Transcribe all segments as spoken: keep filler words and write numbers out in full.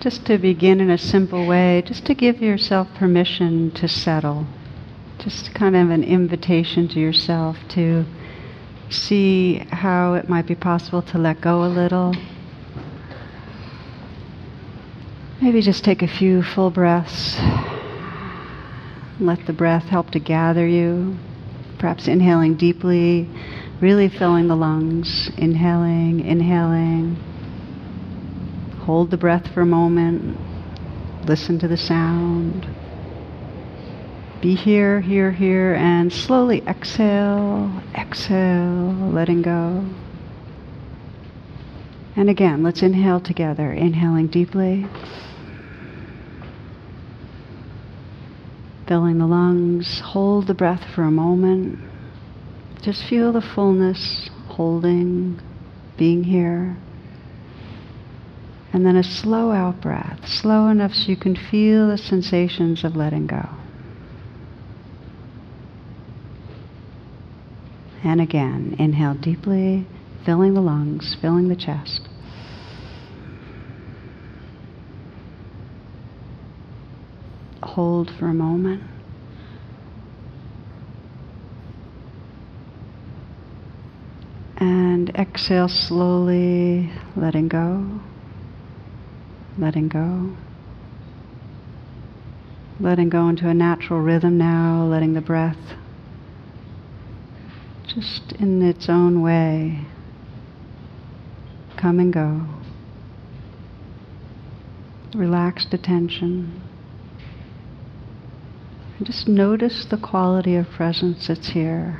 Just to begin in a simple way, just to give yourself permission to settle. Just kind of an invitation to yourself to see how it might be possible to let go a little. Maybe just take a few full breaths. Let the breath help to gather you. Perhaps inhaling deeply, really filling the lungs. Inhaling, inhaling. Hold the breath for a moment. Listen to the sound. Be here, here, here, and slowly exhale, exhale, letting go. And again, let's inhale together. Inhaling deeply. Filling the lungs. Hold the breath for a moment. Just feel the fullness, holding, being here. And then a slow out breath, slow enough so you can feel the sensations of letting go. And again, inhale deeply, filling the lungs, filling the chest. Hold for a moment. And exhale slowly, letting go. Letting go. Letting go into a natural rhythm now, letting the breath just in its own way come and go. Relaxed attention. And just notice the quality of presence that's here.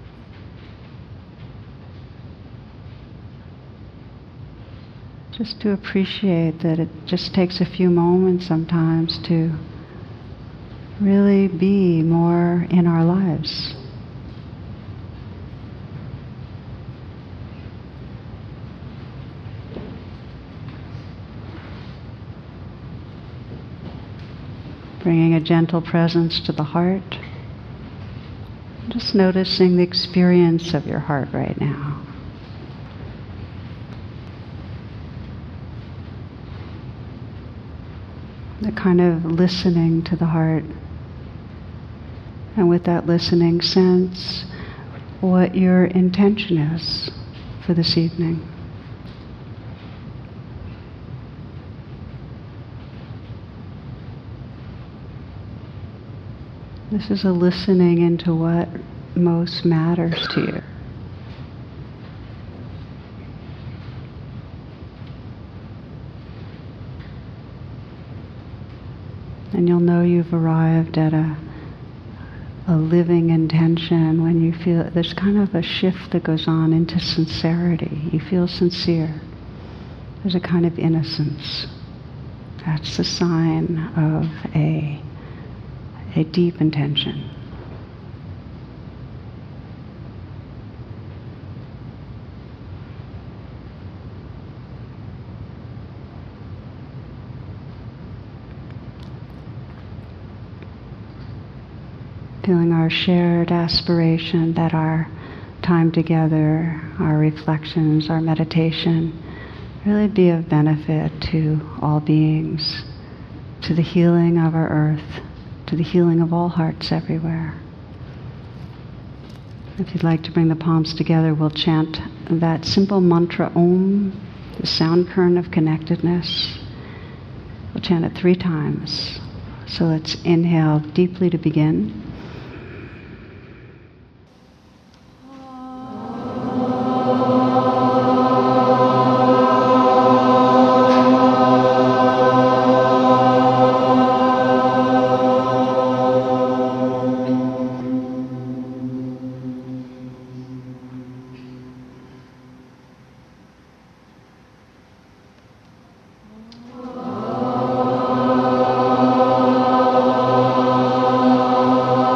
Just to appreciate that it just takes a few moments sometimes to really be more in our lives. Bringing a gentle presence to the heart. Just noticing the experience of your heart right now. The kind of listening to the heart. And with that listening, sense what your intention is for this evening. This is a listening into what most matters to you. And you'll know you've arrived at a, a living intention when you feel there's kind of a shift that goes on into sincerity. You feel sincere. There's a kind of innocence. That's the sign of a, a deep intention. Feeling our shared aspiration that our time together, our reflections, our meditation really be of benefit to all beings, to the healing of our earth, to the healing of all hearts everywhere. If you'd like to bring the palms together, we'll chant that simple mantra Om, the sound current of connectedness. We'll chant it three times. So let's inhale deeply to begin. Oh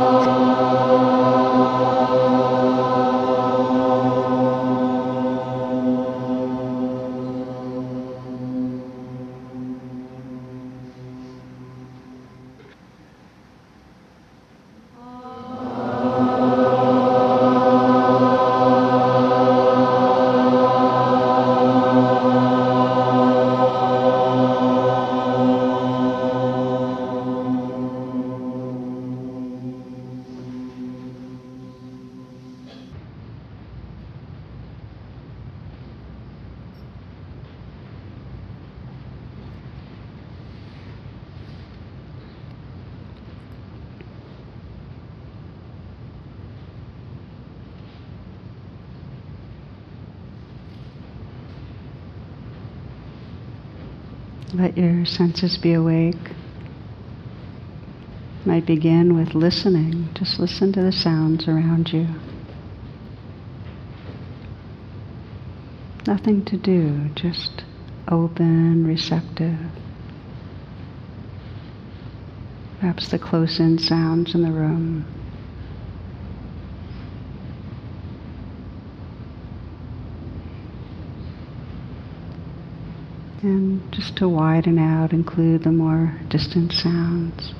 Let your senses be awake. Might begin with listening. Just listen to the sounds around you. Nothing to do, just open, receptive. Perhaps the close-in sounds in the room. And just to widen out, include the more distant sounds.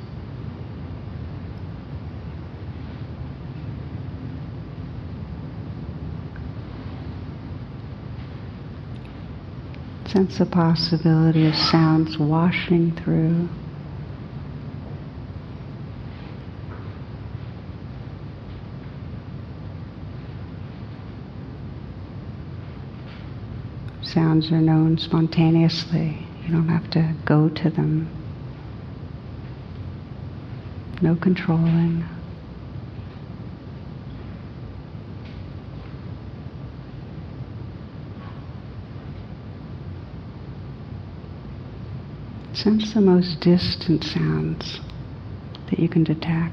Sense the possibility of sounds washing through. Sounds are known spontaneously. You don't have to go to them. No controlling. Sense the most distant sounds that you can detect.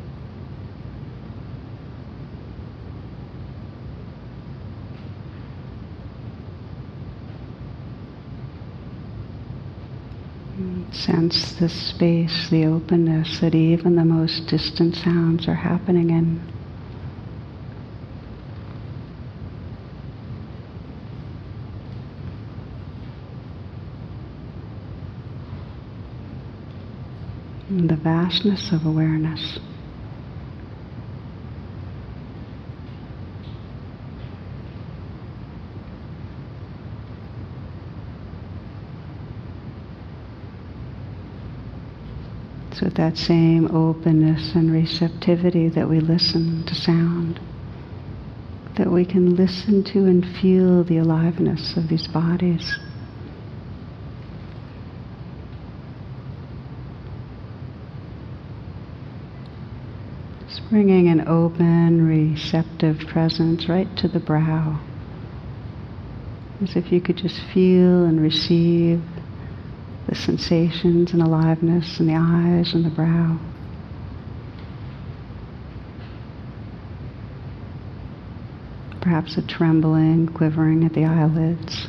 Sense the space, the openness that even the most distant sounds are happening in. And the vastness of awareness. So with that same openness and receptivity that we listen to sound, that we can listen to and feel the aliveness of these bodies. Just bringing an open, receptive presence right to the brow, as if you could just feel and receive the sensations and aliveness in the eyes and the brow. Perhaps a trembling, quivering at the eyelids.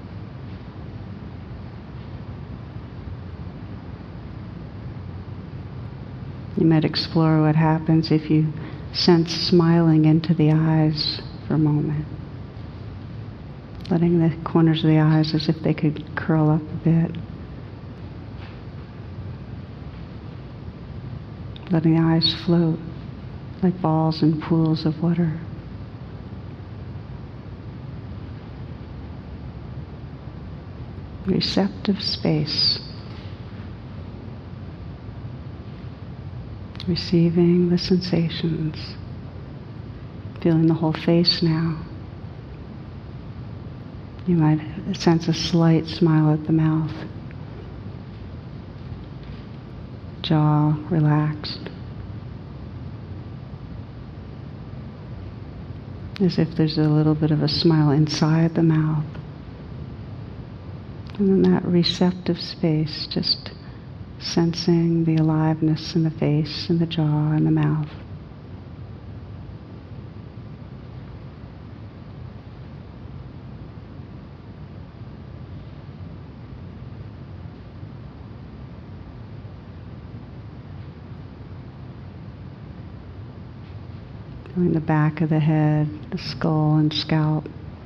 You might explore what happens if you sense smiling into the eyes for a moment. Letting the corners of the eyes as if they could curl up a bit. Letting the eyes float like balls in pools of water. Receptive space. Receiving the sensations. Feeling the whole face now. You might sense a slight smile at the mouth. Jaw relaxed. As if there's a little bit of a smile inside the mouth. And in that receptive space, just sensing the aliveness in the face and the jaw and the mouth. Feeling the back of the head, the skull and scalp.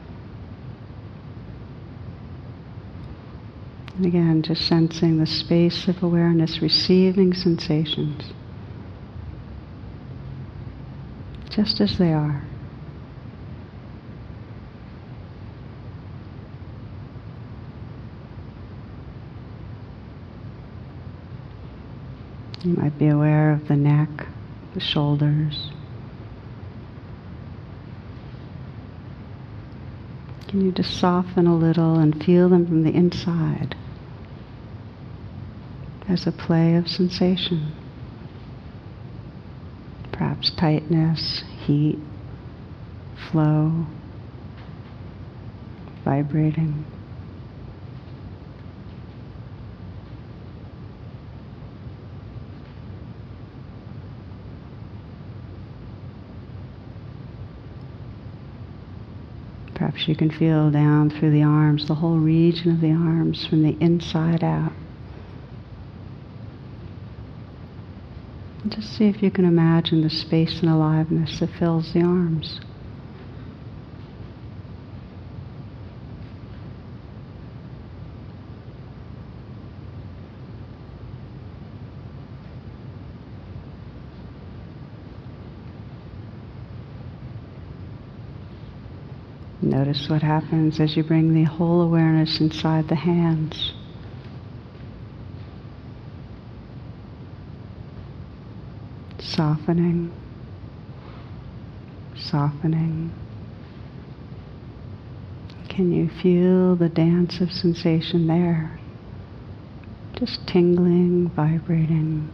And again, just sensing the space of awareness, receiving sensations, just as they are. You might be aware of the neck, the shoulders. Can you just soften a little and feel them from the inside as a play of sensation? Perhaps tightness, heat, flow, vibrating. Perhaps you can feel down through the arms, the whole region of the arms from the inside out. And just see if you can imagine the space and aliveness that fills the arms. Notice what happens as you bring the whole awareness inside the hands. Softening, softening. Can you feel the dance of sensation there? Just tingling, vibrating.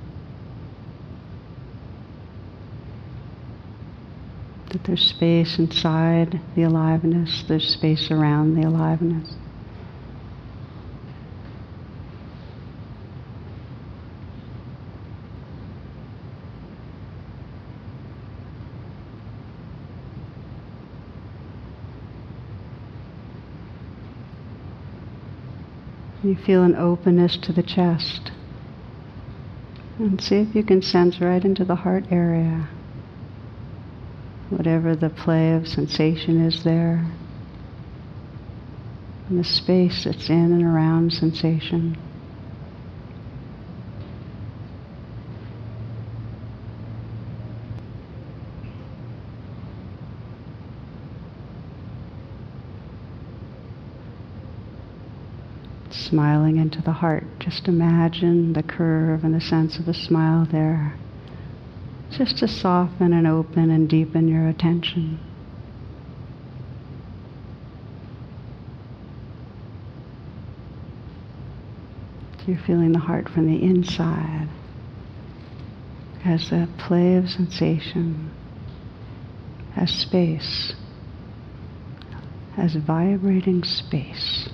That there's space inside the aliveness, there's space around the aliveness. You feel an openness to the chest. And see if you can sense right into the heart area. Whatever the play of sensation is there, and the space that's in and around sensation. Smiling into the heart, just imagine the curve and the sense of a smile there. Just to soften and open and deepen your attention. So you're feeling the heart from the inside as a play of sensation, as space, as vibrating space.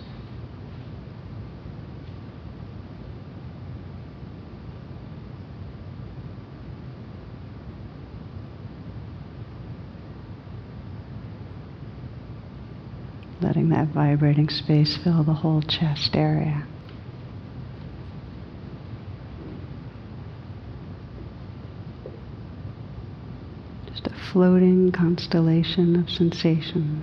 Letting that vibrating space fill the whole chest area. Just a floating constellation of sensation.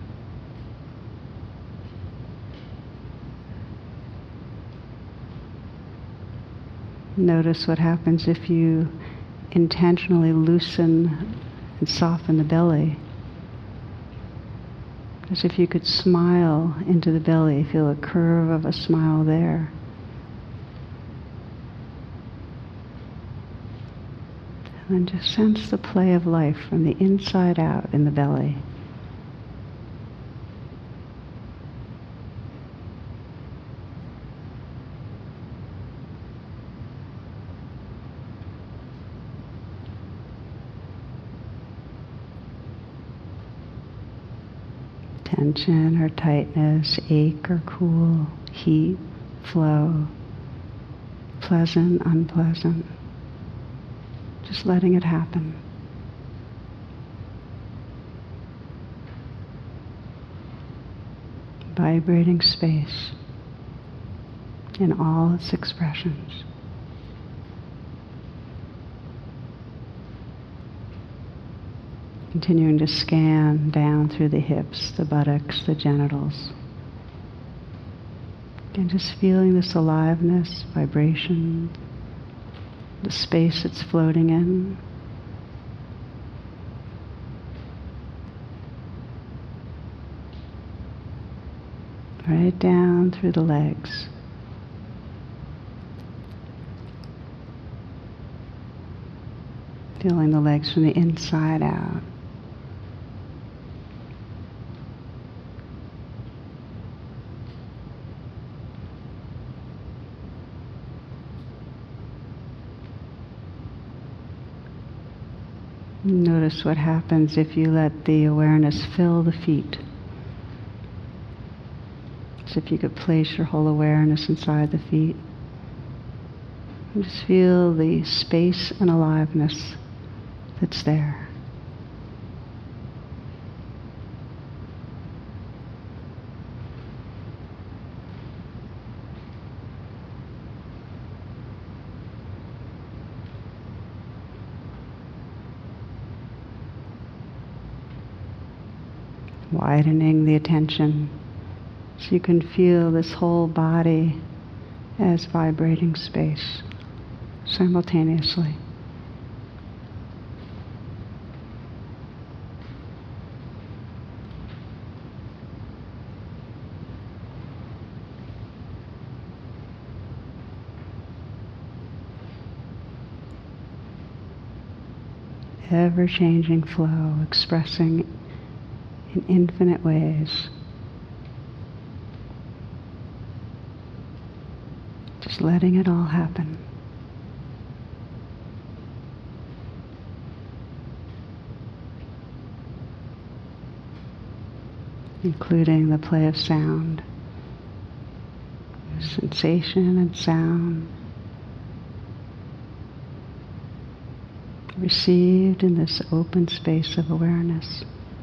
Notice what happens if you intentionally loosen and soften the belly. As if you could smile into the belly, feel a curve of a smile there. And then just sense the play of life from the inside out in the belly. Tension or tightness, ache or cool, heat, flow, pleasant, unpleasant. Just letting it happen. Vibrating space in all its expressions. Continuing to scan down through the hips, the buttocks, the genitals. And just feeling this aliveness, vibration, the space it's floating in. Right down through the legs. Feeling the legs from the inside out. Notice what happens if you let the awareness fill the feet. So if you could place your whole awareness inside the feet. And just feel the space and aliveness that's there. widening the attention so you can feel this whole body as vibrating space simultaneously. Ever-changing flow, expressing in infinite ways. Just letting it all happen. Including the play of sound, sensation and sound, received in this open space of awareness.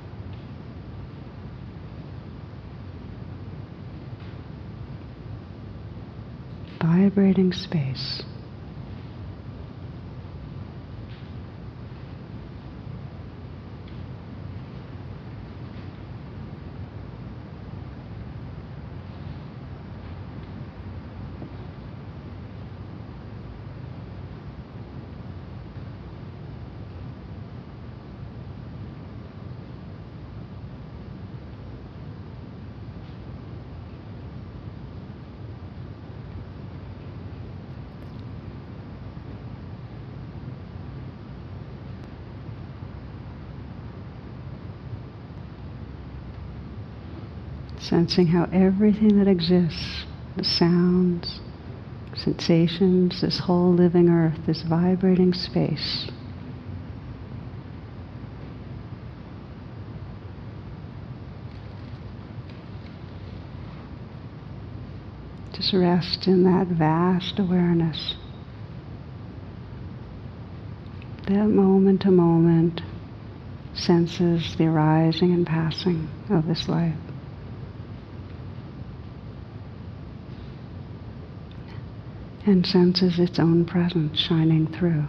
Vibrating space. Sensing how everything that exists, the sounds, sensations, this whole living earth, this vibrating space, just rest in that vast awareness, that moment to moment senses the arising and passing of this life. And senses its own presence shining through.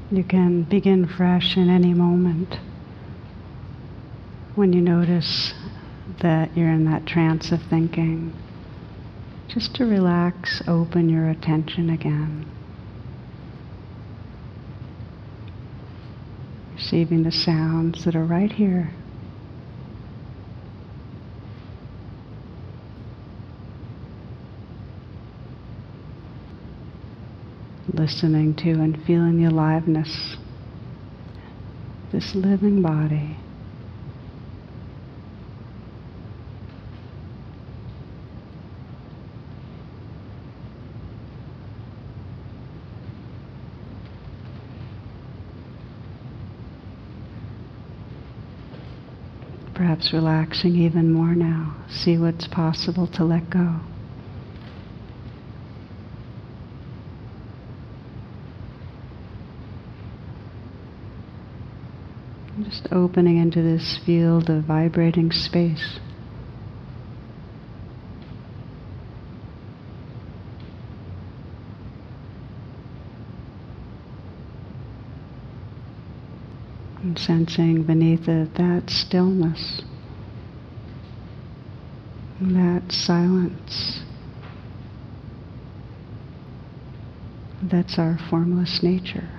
You can begin fresh in any moment. When you notice that you're in that trance of thinking, just to relax, open your attention again. Receiving the sounds that are right here. Listening to and feeling the aliveness, this living body. Perhaps relaxing even more now. See what's possible to let go. Just opening into this field of vibrating space. And sensing beneath it that stillness, that silence. That's our formless nature.